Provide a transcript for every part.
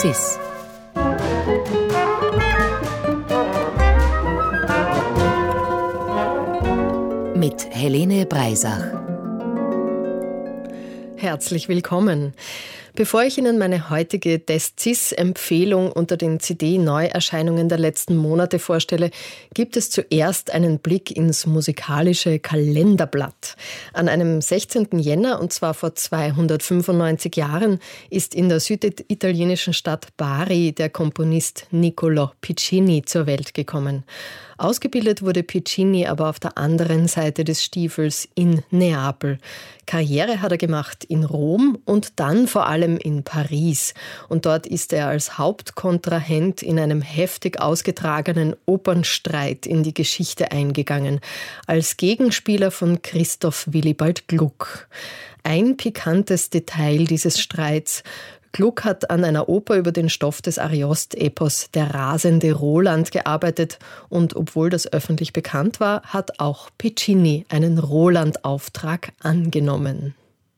CIS. Mit Helene Breisach. Herzlich willkommen. Bevor ich Ihnen meine heutige DES-CIS-Empfehlung unter den CD-Neuerscheinungen der letzten Monate vorstelle, gibt es zuerst einen Blick ins musikalische Kalenderblatt. An einem 16. Jänner, und zwar vor 295 Jahren, ist in der süditalienischen Stadt Bari der Komponist Niccolò Piccinni zur Welt gekommen. Ausgebildet wurde Piccinni aber auf der anderen Seite des Stiefels in Neapel. Karriere hat er gemacht in Rom und dann vor allem in Paris. Und dort ist er als Hauptkontrahent in einem heftig ausgetragenen Opernstreit in die Geschichte eingegangen, als Gegenspieler von Christoph Willibald Gluck. Ein pikantes Detail dieses Streits: Gluck hat an einer Oper über den Stoff des Ariost-Epos Der rasende Roland gearbeitet und obwohl das öffentlich bekannt war, hat auch Piccinni einen Roland-Auftrag angenommen.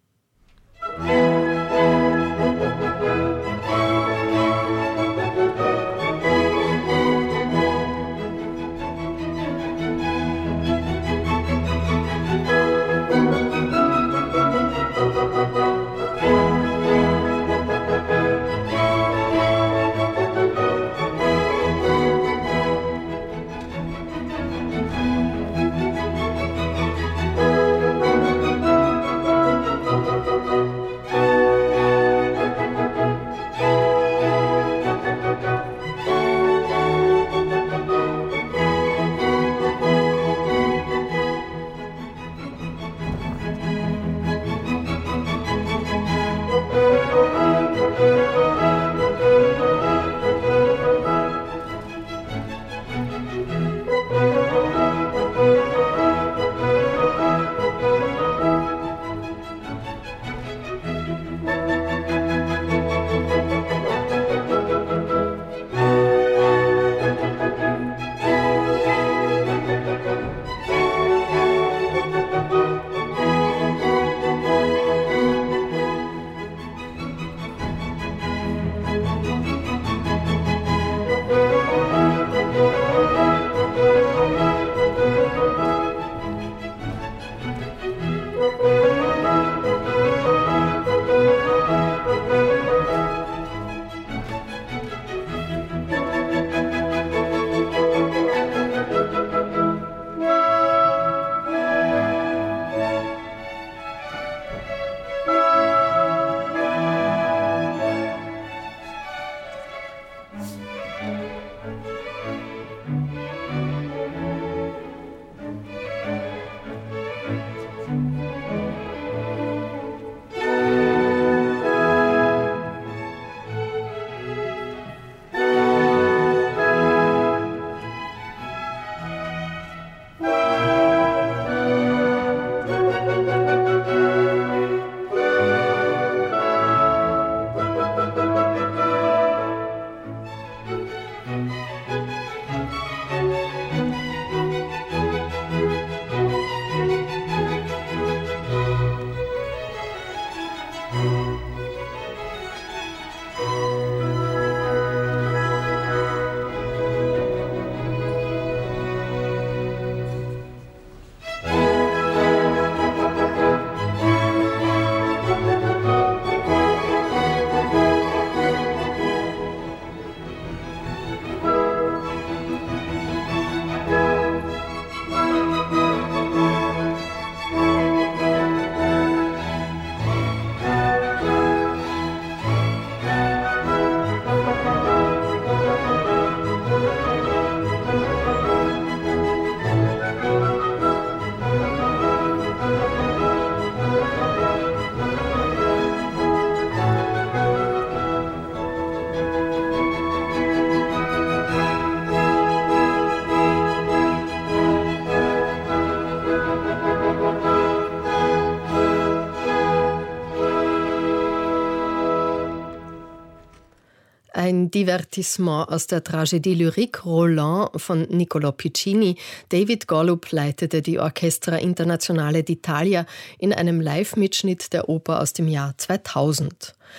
Ein Divertissement aus der Tragödie lyrique Roland von Niccolò Piccinni. David Golub leitete die Orchestra Internazionale d'Italia in einem Live-Mitschnitt der Oper aus dem Jahr 2000.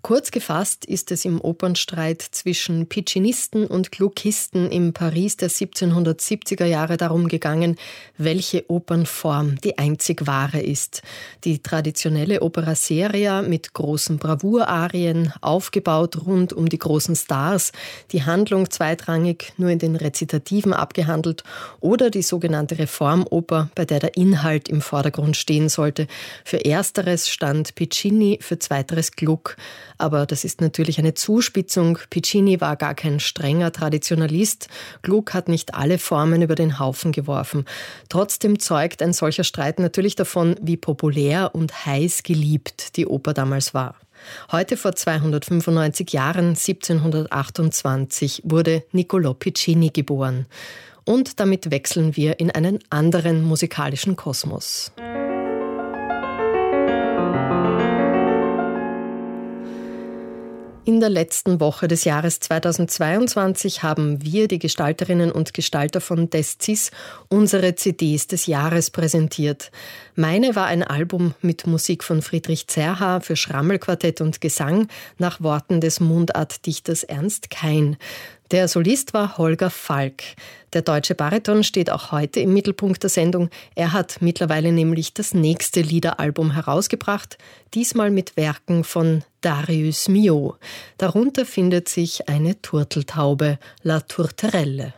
Kurz gefasst ist es im Opernstreit zwischen Piccinisten und Gluckisten im Paris der 1770er Jahre darum gegangen, welche Opernform die einzig wahre ist. Die traditionelle Opera seria mit großen Bravourarien, aufgebaut rund um die großen Stars, die Handlung zweitrangig nur in den Rezitativen abgehandelt, oder die sogenannte Reformoper, bei der der Inhalt im Vordergrund stehen sollte. Für ersteres stand Piccini, für zweiteres Gluck. Aber das ist natürlich eine Zuspitzung. Piccini war gar kein strenger Traditionalist. Gluck hat nicht alle Formen über den Haufen geworfen. Trotzdem zeugt ein solcher Streit natürlich davon, wie populär und heiß geliebt die Oper damals war. Heute vor 295 Jahren, 1728, wurde Niccolò Piccini geboren. Und damit wechseln wir in einen anderen musikalischen Kosmos. In der letzten Woche des Jahres 2022 haben wir, die Gestalterinnen und Gestalter von Descis, unsere CDs des Jahres präsentiert. Meine war ein Album mit Musik von Friedrich Zerha für Schrammelquartett und Gesang nach Worten des Mundartdichters Ernst Kein. Der Solist war Holger Falk. Der deutsche Bariton steht auch heute im Mittelpunkt der Sendung. Er hat mittlerweile nämlich das nächste Liederalbum herausgebracht, diesmal mit Werken von Darius Milhaud. Darunter findet sich eine Turteltaube, La Tourterelle.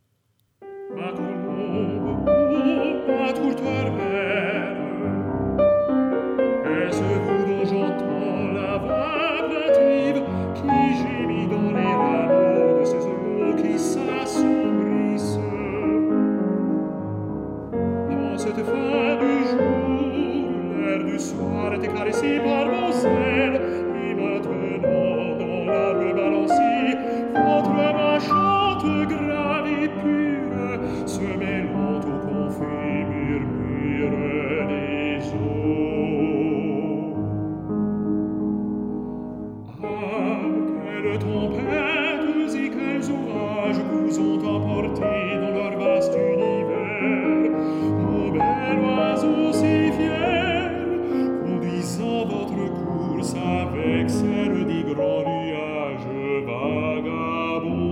Cette fin du jour, l'air du soir était caressé par vos ailes, et maintenant dans l'arbre balancier, votre voix chante grave et pure, se mêlant au confus murmure des eaux. Ah, quelles tempêtes et quels orages vous ont emporté dans leur vaste univers. Bel oiseau si fier, conduisant votre course avec celle des grands nuages vagabonds.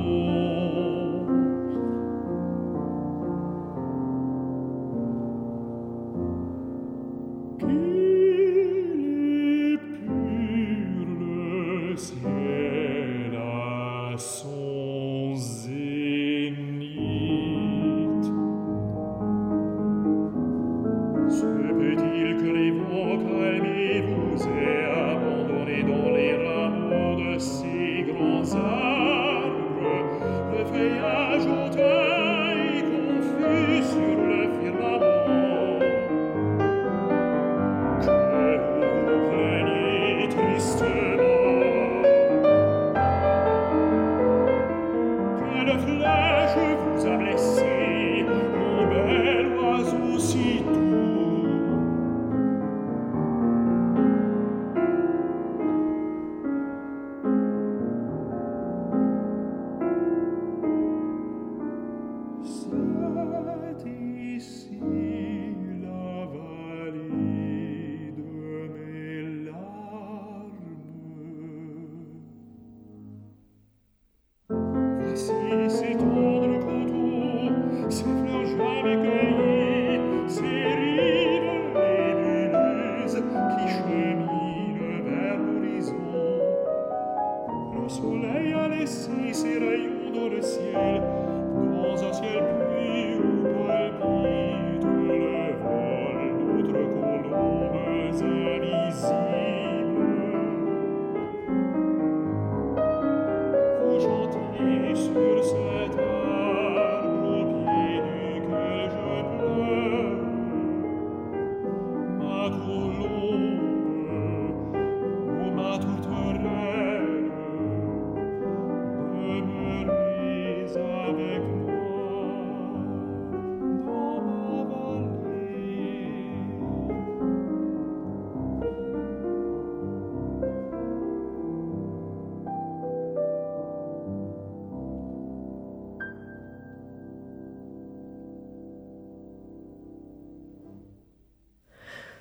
Qu'il est pur le ciel à son zénith. Se peut-il que les vents calmés vous aient abandonné dans les rameaux de ces grands arbres, le feuillage hautain et confus sur le firmament, que vous vous plaignez tristement, quelle flèche vous a blessé, mon bel oiseau si doux.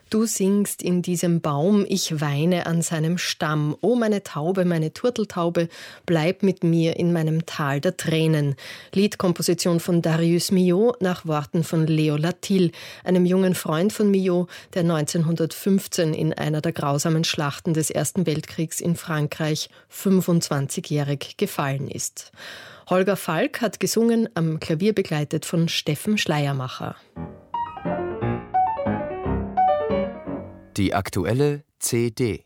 Du singst in diesem Baum, ich weine an seinem Stamm. O meine Taube, meine Turteltaube, bleib mit mir in meinem Tal der Tränen. Liedkomposition von Darius Milhaud nach Worten von Leo Latil, einem jungen Freund von Milhaud, der 1915 in einer der grausamen Schlachten des Ersten Weltkriegs in Frankreich 25-jährig gefallen ist. Holger Falk hat gesungen, am Klavier begleitet von Steffen Schleiermacher. Die aktuelle CD.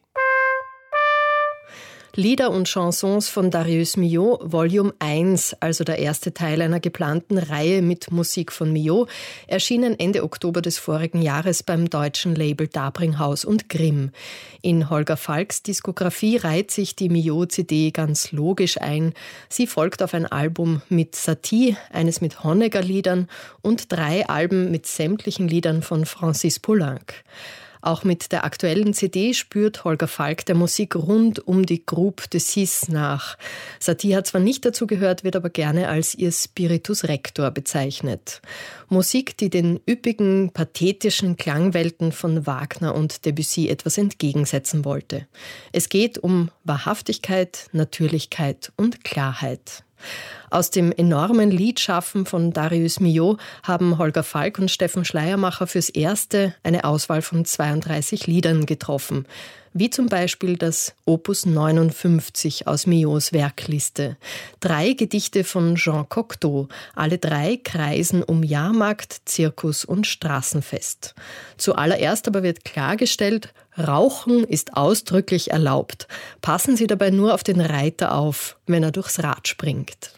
Lieder und Chansons von Darius Milhaud, Volume 1, also der erste Teil einer geplanten Reihe mit Musik von Milhaud, erschienen Ende Oktober des vorigen Jahres beim deutschen Label Dabringhaus und Grimm. In Holger Falks Diskografie reiht sich die Milhaud-CD ganz logisch ein. Sie folgt auf ein Album mit Satie, eines mit Honegger-Liedern und 3 Alben mit sämtlichen Liedern von Francis Poulenc. Auch mit der aktuellen CD spürt Holger Falk der Musik rund um die Groupe de Six nach. Satie hat zwar nicht dazu gehört, wird aber gerne als ihr Spiritus Rector bezeichnet. Musik, die den üppigen, pathetischen Klangwelten von Wagner und Debussy etwas entgegensetzen wollte. Es geht um Wahrhaftigkeit, Natürlichkeit und Klarheit. Aus dem enormen Liedschaffen von Darius Milhaud haben Holger Falk und Steffen Schleiermacher fürs Erste eine Auswahl von 32 Liedern getroffen. Wie zum Beispiel das Opus 59 aus Milhauds Werkliste. 3 Gedichte von Jean Cocteau. Alle 3 kreisen um Jahrmarkt, Zirkus und Straßenfest. Zuallererst aber wird klargestellt, Rauchen ist ausdrücklich erlaubt. Passen Sie dabei nur auf den Reiter auf, wenn er durchs Rad springt.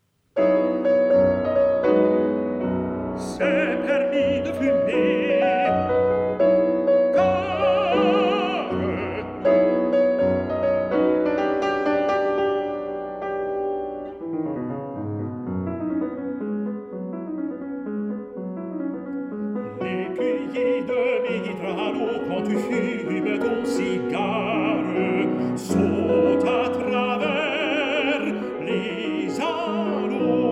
C'est permis de fumer, car les cueillis de Mitralo, quand tu fumes ton cigare, sautent à travers les anneaux.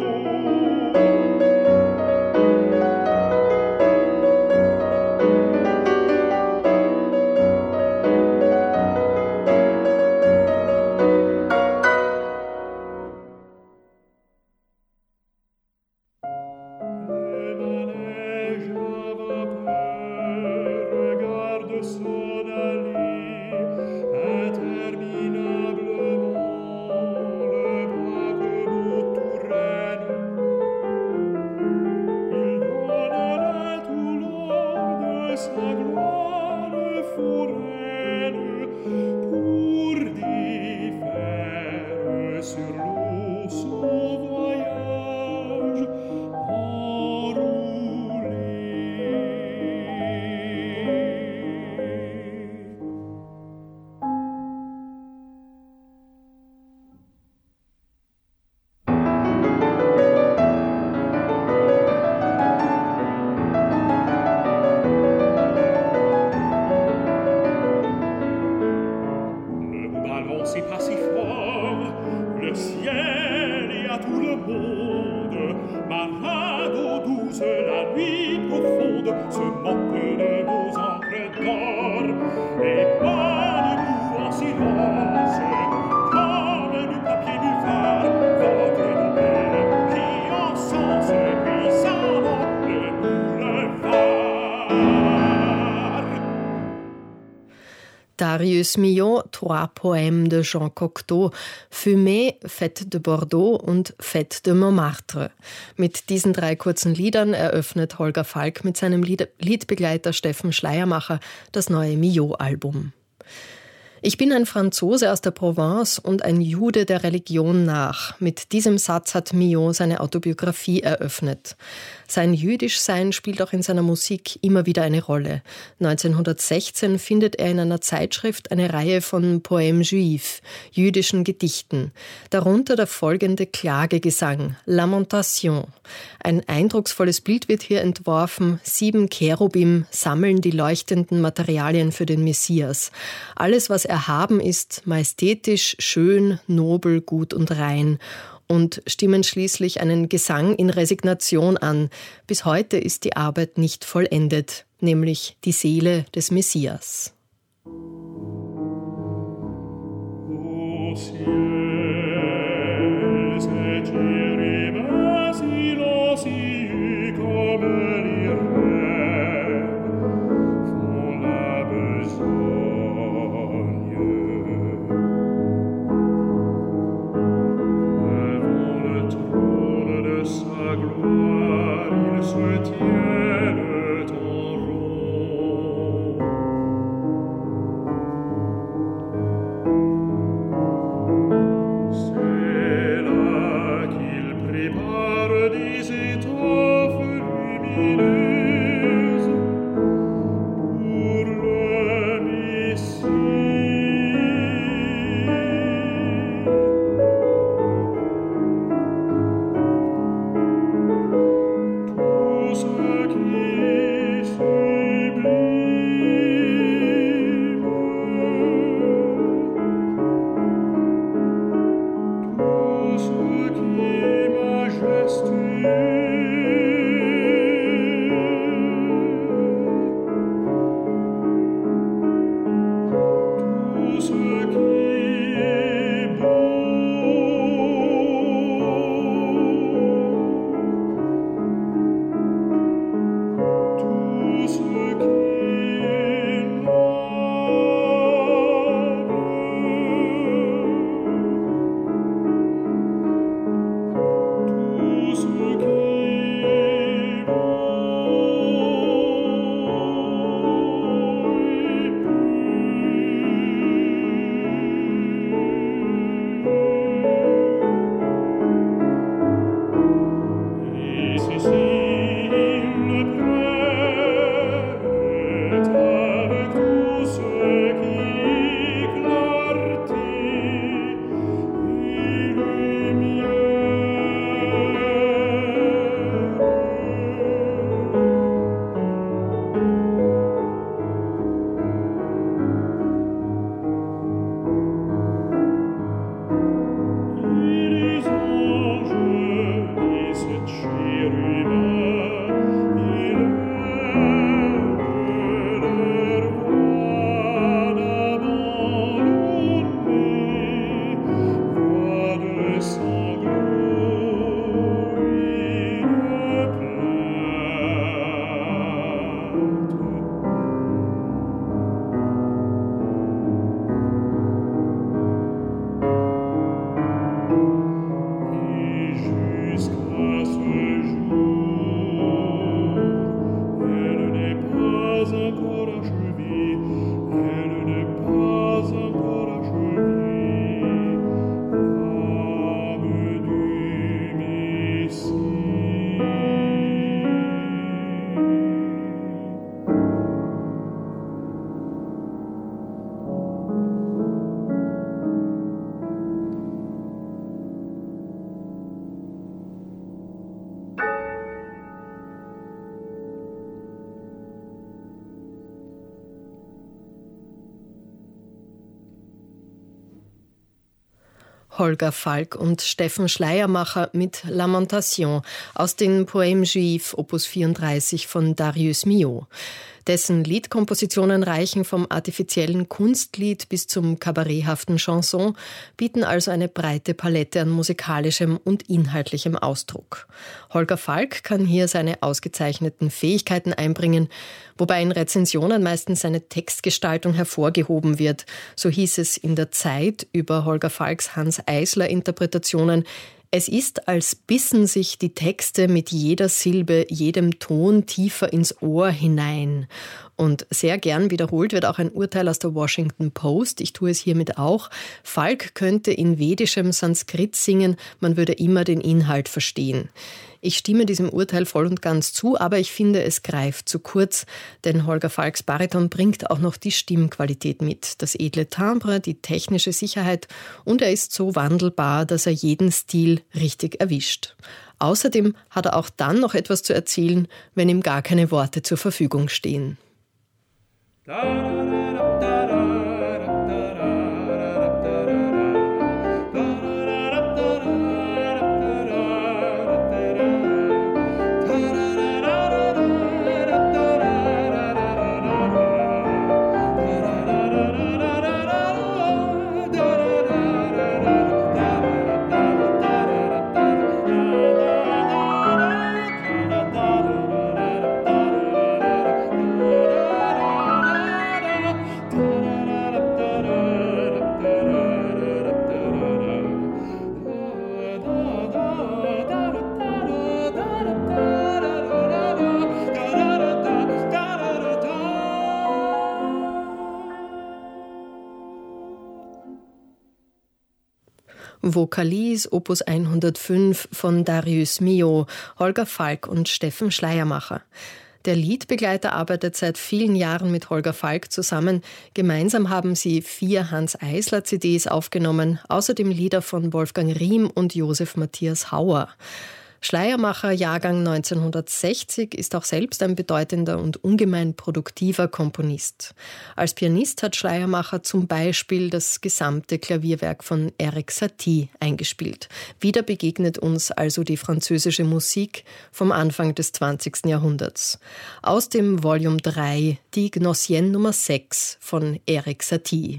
Darius Milhaud, 3 Poèmes de Jean Cocteau, Fumée, Fête de Bordeaux und Fête de Montmartre. Mit diesen 3 kurzen Liedern eröffnet Holger Falk mit seinem Liedbegleiter Steffen Schleiermacher das neue Milhaud-Album. Ich bin ein Franzose aus der Provence und ein Jude der Religion nach. Mit diesem Satz hat Milhaud seine Autobiografie eröffnet. Sein Jüdischsein spielt auch in seiner Musik immer wieder eine Rolle. 1916 findet er in einer Zeitschrift eine Reihe von Poèmes juifs, jüdischen Gedichten. Darunter der folgende Klagegesang, Lamentation. Ein eindrucksvolles Bild wird hier entworfen. 7 Cherubim sammeln die leuchtenden Materialien für den Messias. Alles, was erhaben ist, majestätisch, schön, nobel, gut und rein. und stimmen schließlich einen Gesang in Resignation an. Bis heute ist die Arbeit nicht vollendet, nämlich die Seele des Messias. Holger Falk und Steffen Schleiermacher mit Lamentation aus den Poèmes Juifs Opus 34 von Darius Milhaud. Dessen Liedkompositionen reichen vom artifiziellen Kunstlied bis zum kabaretthaften Chanson, bieten also eine breite Palette an musikalischem und inhaltlichem Ausdruck. Holger Falk kann hier seine ausgezeichneten Fähigkeiten einbringen, wobei in Rezensionen meistens seine Textgestaltung hervorgehoben wird. So hieß es in der Zeit über Holger Falks Hanns-Eisler-Interpretationen: Es ist, als bissen sich die Texte mit jeder Silbe, jedem Ton tiefer ins Ohr hinein. Und sehr gern wiederholt wird auch ein Urteil aus der Washington Post. Ich tue es hiermit auch. Falk könnte in vedischem Sanskrit singen, man würde immer den Inhalt verstehen. Ich stimme diesem Urteil voll und ganz zu, aber ich finde, es greift zu kurz, denn Holger Falks Bariton bringt auch noch die Stimmqualität mit, das edle Timbre, die technische Sicherheit, und er ist so wandelbar, dass er jeden Stil richtig erwischt. Außerdem hat er auch dann noch etwas zu erzählen, wenn ihm gar keine Worte zur Verfügung stehen. Vocalis Opus 105 von Darius Milhaud, Holger Falk und Steffen Schleiermacher. Der Liedbegleiter arbeitet seit vielen Jahren mit Holger Falk zusammen. Gemeinsam haben sie 4 Hanns-Eisler-CDs aufgenommen, außerdem Lieder von Wolfgang Riem und Josef Matthias Hauer. Schleiermacher, Jahrgang 1960, ist auch selbst ein bedeutender und ungemein produktiver Komponist. Als Pianist hat Schleiermacher zum Beispiel das gesamte Klavierwerk von Erik Satie eingespielt. Wieder begegnet uns also die französische Musik vom Anfang des 20. Jahrhunderts. Aus dem Volume 3, die Gnossienne Nummer 6 von Erik Satie.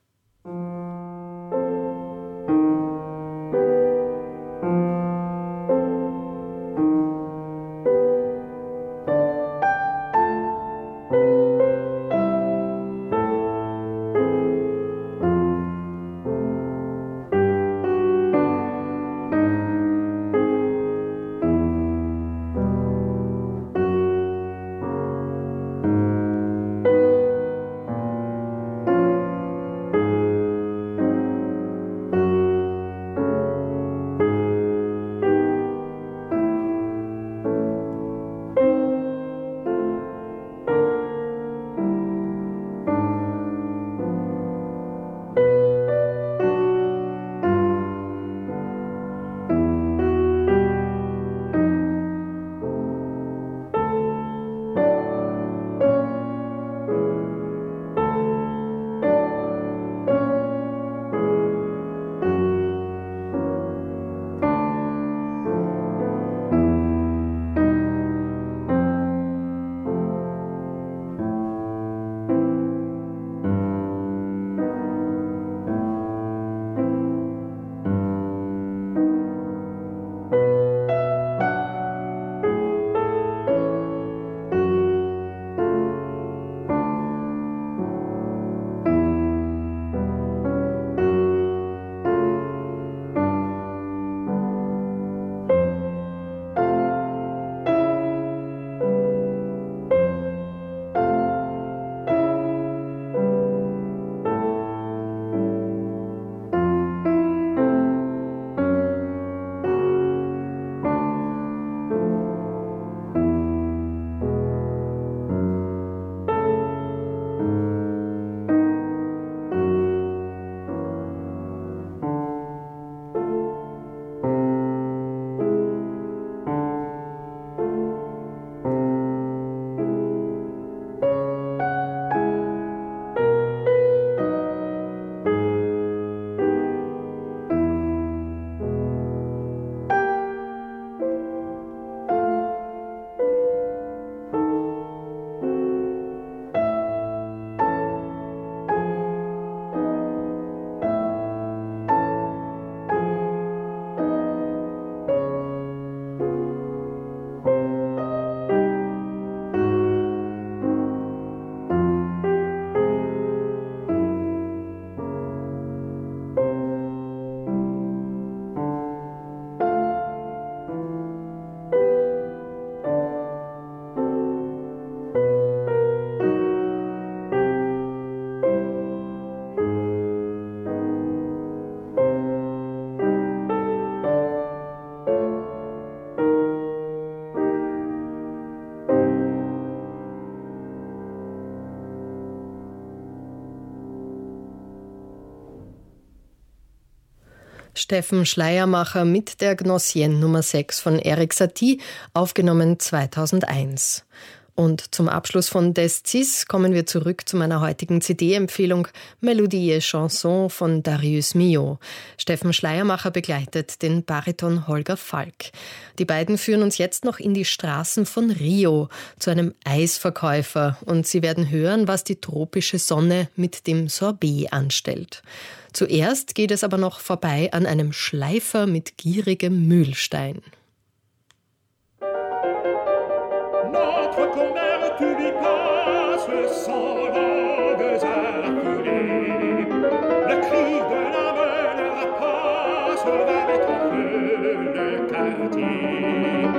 Steffen Schleiermacher mit der Gnossienne Nummer 6 von Erik Satie, aufgenommen 2001. Und zum Abschluss von Des Cis kommen wir zurück zu meiner heutigen CD-Empfehlung Melodie et Chanson von Darius Milhaud. Steffen Schleiermacher begleitet den Bariton Holger Falk. Die beiden führen uns jetzt noch in die Straßen von Rio zu einem Eisverkäufer und sie werden hören, was die tropische Sonne mit dem Sorbet anstellt. Zuerst geht es aber noch vorbei an einem Schleifer mit gierigem Mühlstein. Notre commère, tu lui passes sans langues affolées. Le cri de la meule rapace va mettre en feu le quartier.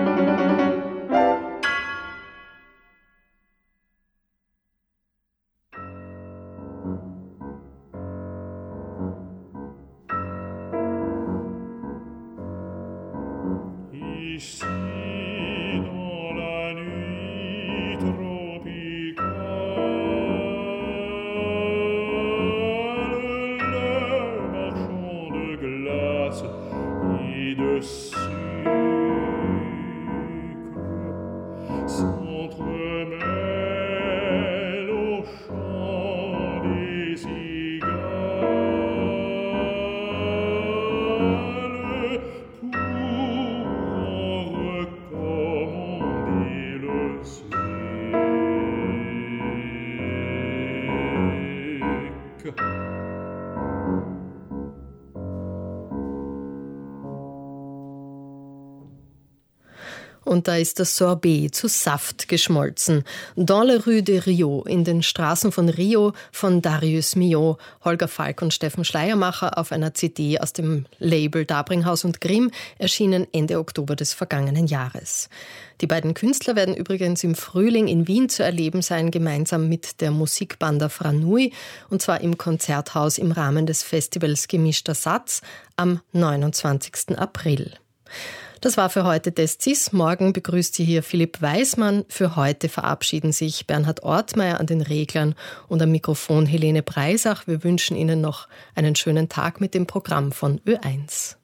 Und da ist das Sorbet zu Saft geschmolzen. Dans les rues de Rio, in den Straßen von Rio, von Darius Milhaud, Holger Falk und Steffen Schleiermacher auf einer CD aus dem Label Dabringhaus und Grimm, erschienen Ende Oktober des vergangenen Jahres. Die beiden Künstler werden übrigens im Frühling in Wien zu erleben sein, gemeinsam mit der Musikbanda Franui, und zwar im Konzerthaus im Rahmen des Festivals Gemischter Satz am 29. April. Das war für heute Descis. Morgen begrüßt Sie hier Philipp Weismann. Für heute verabschieden sich Bernhard Ortmeier an den Reglern und am Mikrofon Helene Breisach. Wir wünschen Ihnen noch einen schönen Tag mit dem Programm von Ö1.